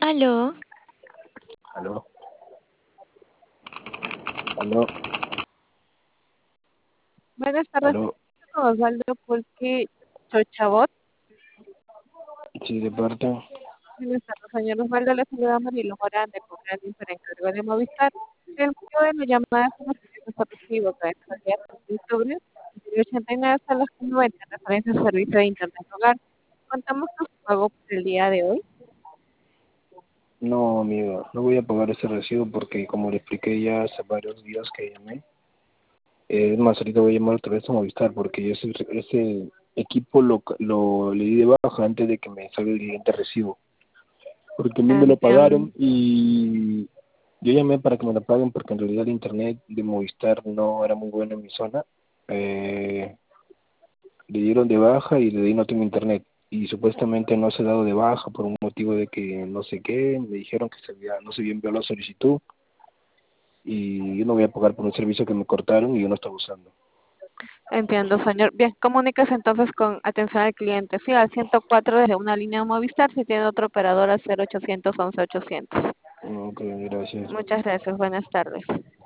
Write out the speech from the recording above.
Aló, Aló, aló, Buenas tardes, aló. con Osvaldo Pulque Chochabot. Sí, de parte. Buenas tardes, señor Osvaldo. Le saluda Marilo Morán de Cobrani para encargo de Movistar. El motivo de mi llamada es una solicitud recibo que es el día 3 de octubre, de 89 hasta las 90, referencia al servicio de Internet Hogar. Contamos con su pago por el día de hoy. No, amigo, no voy a pagar ese recibo porque, como le expliqué ya hace varios días que llamé, es más, ahorita voy a llamar otra vez a Movistar porque ese equipo le di de baja antes de que me salga el siguiente recibo. Porque a mí me lo Entiendo, pagaron y yo llamé para que me lo paguen porque en realidad el internet de Movistar no era muy bueno en mi zona. Eh, Le dieron de baja y le di no tengo internet. Y supuestamente no se ha dado de baja por un motivo de que no sé qué. Me dijeron que no se había enviado la solicitud y yo no voy a pagar por un servicio que me cortaron y yo no estaba usando. entiendo, señor. Bien, comuníquese entonces con atención al cliente. Sí, al 104 desde una línea Movistar. Si tiene otro operador, al 0800 11 800. Ok, gracias. Muchas gracias. Buenas tardes.